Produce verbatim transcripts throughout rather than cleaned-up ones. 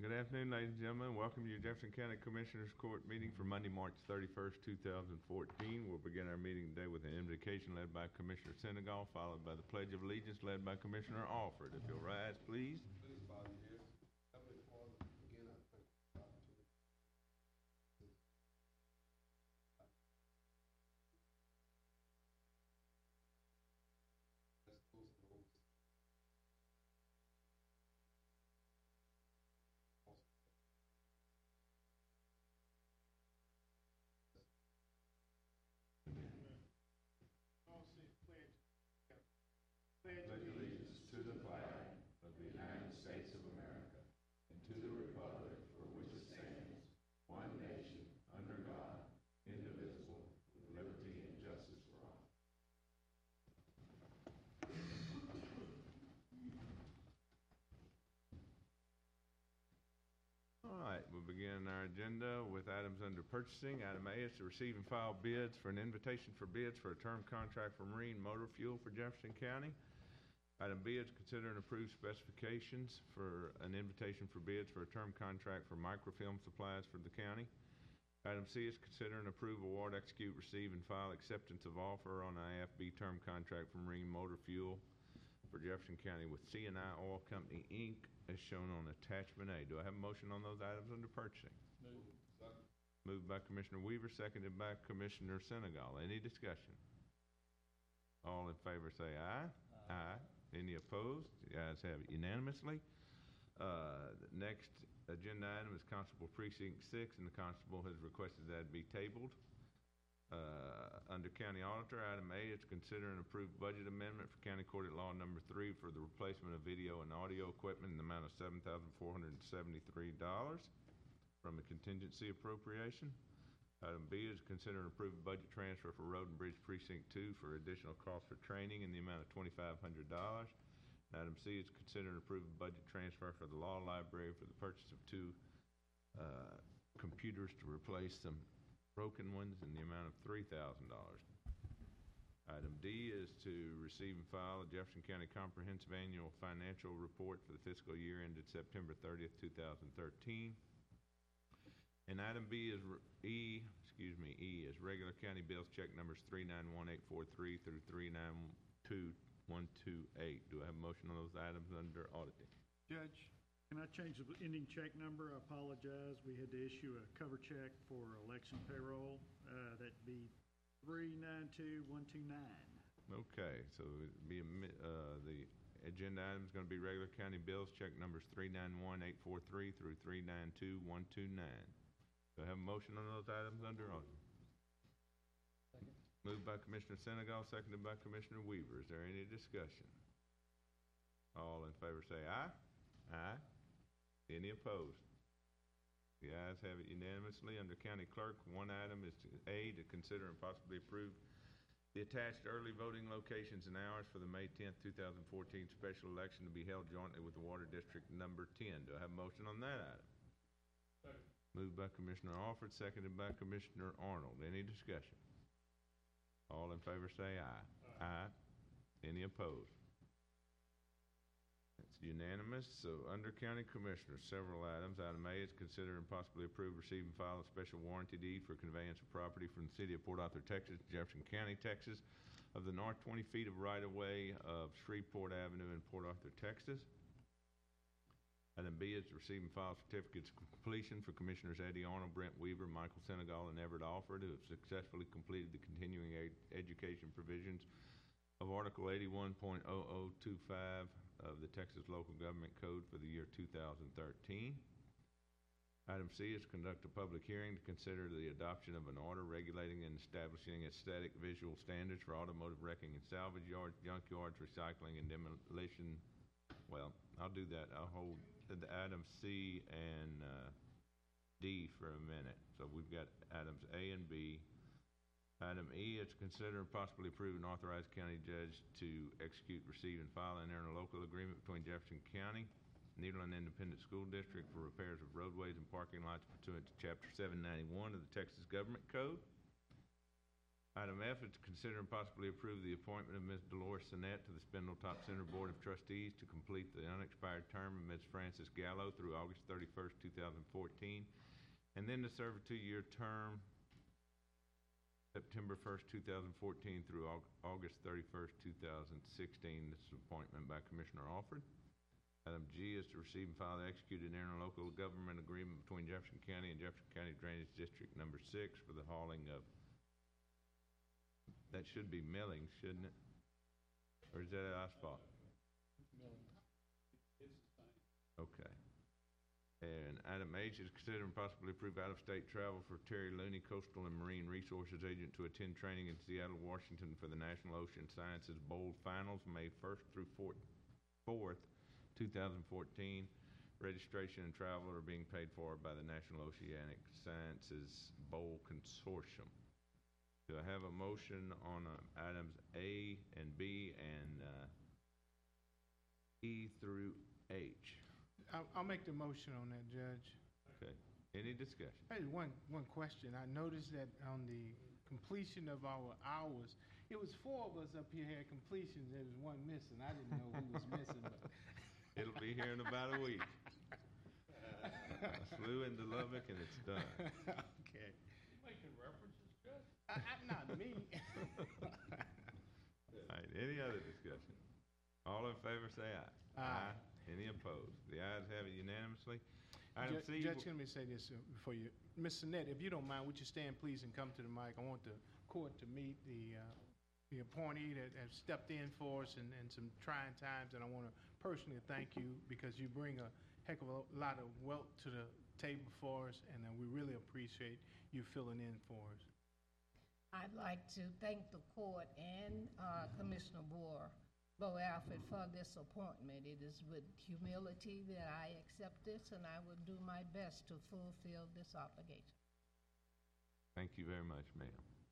Good afternoon, ladies and gentlemen. Welcome to your Jefferson County Commissioners Court meeting for Monday, March thirty-first, two thousand fourteen. We'll begin our meeting today with an invocation led by Commissioner Senegal, followed by the Pledge of Allegiance led by Commissioner Alford. If you'll rise, please. Please bow your heads. Heavenly Father, again, I thank you for the opportunity. Let's close the doors. Pledge allegiance to the flag of the United States of America and to the republic for which it stands, one nation, under God, indivisible, with liberty and justice for all. All right, we'll begin our agenda with items under purchasing. Item A is to receive and file bids for an invitation for bids for a term contract for marine motor fuel for Jefferson County. Item B is consider and approve specifications for an invitation for bids for a term contract for microfilm supplies for the county. Item C is consider and approve, award, execute, receive, and file acceptance of offer on I F B term contract for marine motor fuel for Jefferson County with C and I Oil Company, Incorporated, as shown on attachment A. Do I have a motion on those items under purchasing? Move. Second. Moved by Commissioner Weaver, seconded by Commissioner Senegal. Any discussion? All in favor say aye. Aye. Aye. Any opposed? The ayes have it unanimously. Uh, the next agenda item is Constable Precinct six, and the Constable has requested that it be tabled. Uh, under County Auditor, item A is consider and approve budget amendment for County Court at Law number three for the replacement of video and audio equipment in the amount of seven thousand four hundred seventy-three dollars from a contingency appropriation. Item B is consider and approve a budget transfer for Road and Bridge Precinct two for additional costs for training in the amount of twenty-five hundred dollars. Item C is consider and approve a budget transfer for the Law Library for the purchase of two uh, computers to replace some broken ones in the amount of three thousand dollars. Item D is to receive and file a Jefferson County Comprehensive Annual Financial Report for the fiscal year ended September thirtieth, two thousand thirteen. And item B is E, excuse me, E is regular county bills check numbers three nine one eight four three through three nine two one two eight. Do I have a motion on those items under auditing? Judge, can I change the ending check number? I apologize. We had to issue a cover check for election payroll. Uh, that'd be three nine two one two nine. Okay, so it'd be a, mi- uh, the agenda item is going to be regular county bills check numbers three nine one eight four three through three nine two one two nine. Do I have a motion on those items under auditing? Second. Moved by Commissioner Senegal, seconded by Commissioner Weaver. Is there any discussion? All in favor say aye. Aye. Any opposed? The ayes have it unanimously. Under County Clerk, one item is to A, to consider and possibly approve the attached early voting locations and hours for the May tenth, two thousand fourteen special election to be held jointly with the Water District number ten. Do I have a motion on that item? Second. Moved by Commissioner Alford, seconded by Commissioner Arnold. Any discussion? All in favor say aye. Aye. Aye. Any opposed? That's unanimous. So under County Commissioners, several items. Item A is consider and possibly approve, receive, and file a special warranty deed for conveyance of property from the city of Port Arthur, Texas, to Jefferson County, Texas, of the north twenty feet of right-of-way of Shreveport Avenue in Port Arthur, Texas. Item B is to receive and file certificates of completion for Commissioners Eddie Arnold, Brent Weaver, Michael Senegal, and Everett Alford, who have successfully completed the continuing ed education provisions of Article eighty-one point zero zero two five of the Texas Local Government Code for the year two thousand thirteen. Item C is to conduct a public hearing to consider the adoption of an order regulating and establishing aesthetic visual standards for automotive wrecking and salvage yards, junkyards, recycling, and demolition. Well, I'll do that. I'll hold the item C and uh, D for a minute. So we've got items A and B. Item E is to consider and possibly approve and authorize county judge to execute, receive, and file an interlocal agreement between Jefferson County, Nederland Independent School District for repairs of roadways and parking lots pursuant to Chapter seven ninety-one of the Texas Government Code. Item F is to consider and possibly approve the appointment of Miz Dolores Sinette to the Spindletop Center Board of Trustees to complete the unexpired term of Miz Frances Gallo through August thirty-first, two thousand fourteen, and then to serve a two-year term, September first, two thousand fourteen through Au- August thirty-first, two thousand sixteen. This is appointment by Commissioner Alford. Item G is to receive and file the executed interlocal government agreement between Jefferson County and Jefferson County Drainage District Number Six for the hauling of, that should be milling, shouldn't it? Or is that asphalt? Milling. Okay. And item H is consider and possibly approve out-of-state travel for Terry Looney, Coastal and Marine Resources Agent, to attend training in Seattle, Washington for the National Ocean Sciences Bowl Finals, May first through fourth, two thousand fourteen. Registration and travel are being paid for by the National Oceanic Sciences Bowl Consortium. Do I have a motion on uh, items A and B and uh, E through H? I'll, I'll make the motion on that, Judge. Okay. Any discussion? Hey, one, one question. I noticed that on the completion of our hours, it was four of us up here had completions. There was one missing. I didn't know who was missing, but It'll be here in about a week. I flew into Lubbock and it's done. okay. Making references, Judge? I, I, not me. All right, any other discussion? All in favor say aye. Aye. Any opposed? The ayes have it unanimously. Item Ju- C. Judge, let me say this uh, before you. Miz Sinette, if you don't mind, would you stand please and come to the mic? I want the court to meet the, uh, the appointee that have stepped in for us in, in some trying times, and I want to personally thank you because you bring a heck of a lot of wealth to the table for us, and uh, we really appreciate you filling in for us. I'd like to thank the court and uh, Commissioner Boer, Bo Alford, for this appointment. It is with humility that I accept this, and I will do my best to fulfill this obligation. Thank you very much, ma'am.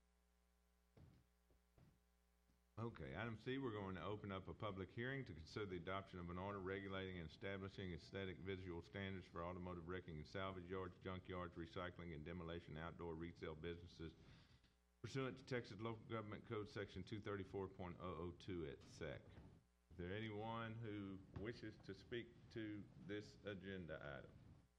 Okay, item C, we're going to open up a public hearing to consider the adoption of an order regulating and establishing aesthetic visual standards for automotive wrecking and salvage yards, junkyards, recycling, and demolition outdoor retail businesses pursuant to Texas Local Government Code Section two thirty-four point oh oh two at S E C. Is there anyone who wishes to speak to this agenda item?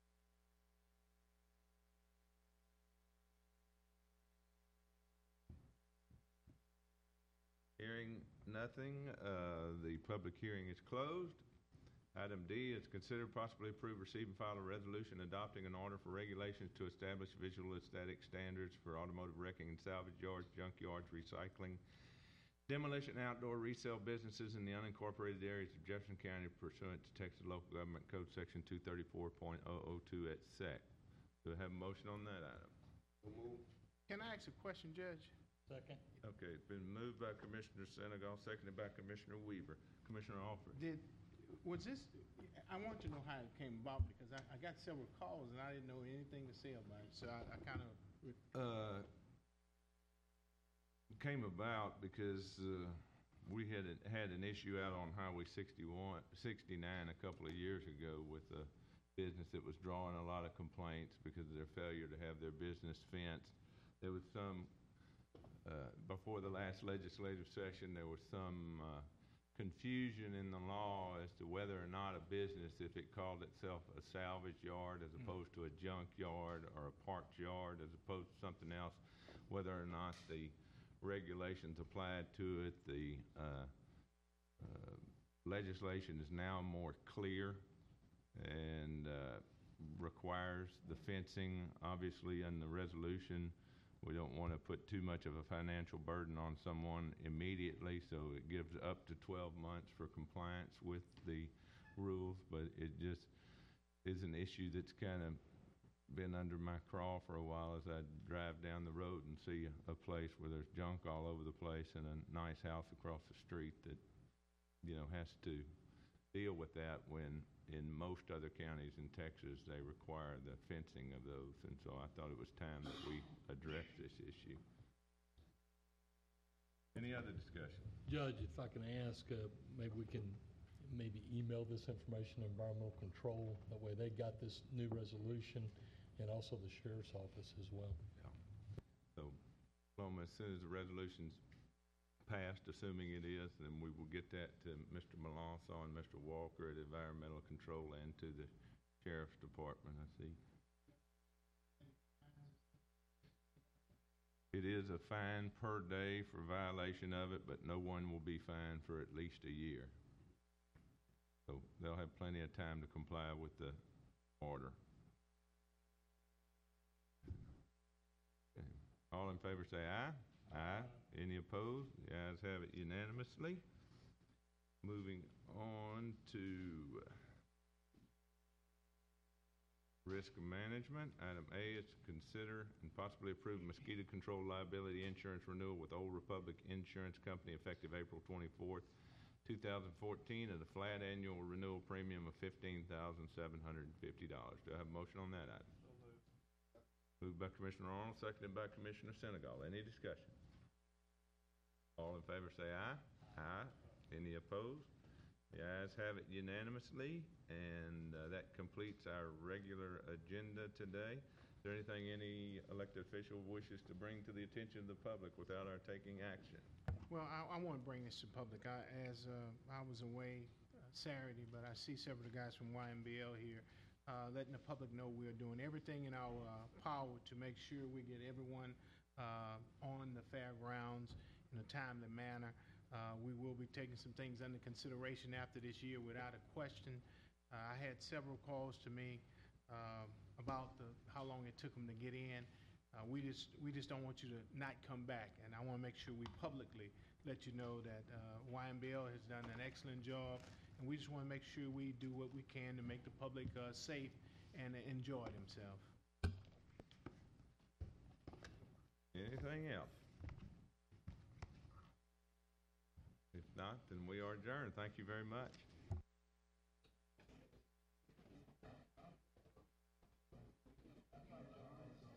Hearing nothing, uh, the public hearing is closed. Item D is consider possibly approve, receive, and file a resolution adopting an order for regulations to establish visual aesthetic standards for automotive wrecking and salvage yards, junkyards, recycling, demolition, and outdoor resale businesses in the unincorporated areas of Jefferson County pursuant to Texas Local Government Code Section two thirty-four point oh oh two at S E C. Do I have a motion on that item? So move. Can I ask a question, Judge? Second. Okay, it's been moved by Commissioner Senegal, seconded by Commissioner Weaver. Commissioner Alford. Did, was this, I want to know how it came about because I, I got several calls and I didn't know anything to say about it, so I, I kind of. Uh, came about because uh, we had a, had an issue out on Highway sixty-one, sixty-nine a couple of years ago with a business that was drawing a lot of complaints because of their failure to have their business fenced. There was some, uh, before the last legislative session, there was some uh, confusion in the law as to whether or not a business, if it called itself a salvage yard as opposed to a junk yard or a parked yard as opposed to something else, whether or not the regulations applied to it. The uh, uh, legislation is now more clear and uh, requires the fencing. Obviously, in the resolution, we don't want to put too much of a financial burden on someone immediately, so it gives up to twelve months for compliance with the rules, but it just is an issue that's kind of been under my craw for a while as I drive down the road and see a place where there's junk all over the place and a nice house across the street that, you know, has to deal with that when in most other counties in Texas they require the fencing of those. And so I thought it was time that we address this issue. Any other discussion? Judge, if I can ask, uh, maybe we can maybe email this information to environmental control. That way they got this new resolution and also the sheriff's office as well. So Loma, as soon as the resolution's passed, assuming it is, then we will get that to Mister Melanson and Mister Walker at Environmental Control and to the Sheriff's Department, I see. It is a fine per day for violation of it, but no one will be fined for at least a year. So they'll have plenty of time to comply with the order. Okay. All in favor say aye. Aye. Any opposed? The ayes have it unanimously. Moving on to risk management. Item A is to consider and possibly approve mosquito control liability insurance renewal with Old Republic Insurance Company effective April twenty-fourth, two thousand fourteen at a flat annual renewal premium of fifteen thousand seven hundred fifty dollars. Do I have a motion on that item? Moved by Commissioner Arnold, seconded by Commissioner Senegal. Any discussion? All in favor say aye. Aye. Any opposed? The ayes have it unanimously, and uh, that completes our regular agenda today. Is there anything any elected official wishes to bring to the attention of the public without our taking action? Well, I, I want to bring this to public. I, as uh, I was away uh, Saturday, but I see several of the guys from Y M B L here, uh, letting the public know we are doing everything in our uh, power to make sure we get everyone uh, on the fairgrounds in a timely manner. Uh, we will be taking some things under consideration after this year without a question. Uh, I had several calls to me uh, about the, how long it took them to get in. Uh, we just we just don't want you to not come back, and I want to make sure we publicly let you know that uh, Y M B L has done an excellent job, and we just want to make sure we do what we can to make the public uh, safe and uh, enjoy themselves. Anything else? If not, then we are adjourned. Thank you very much.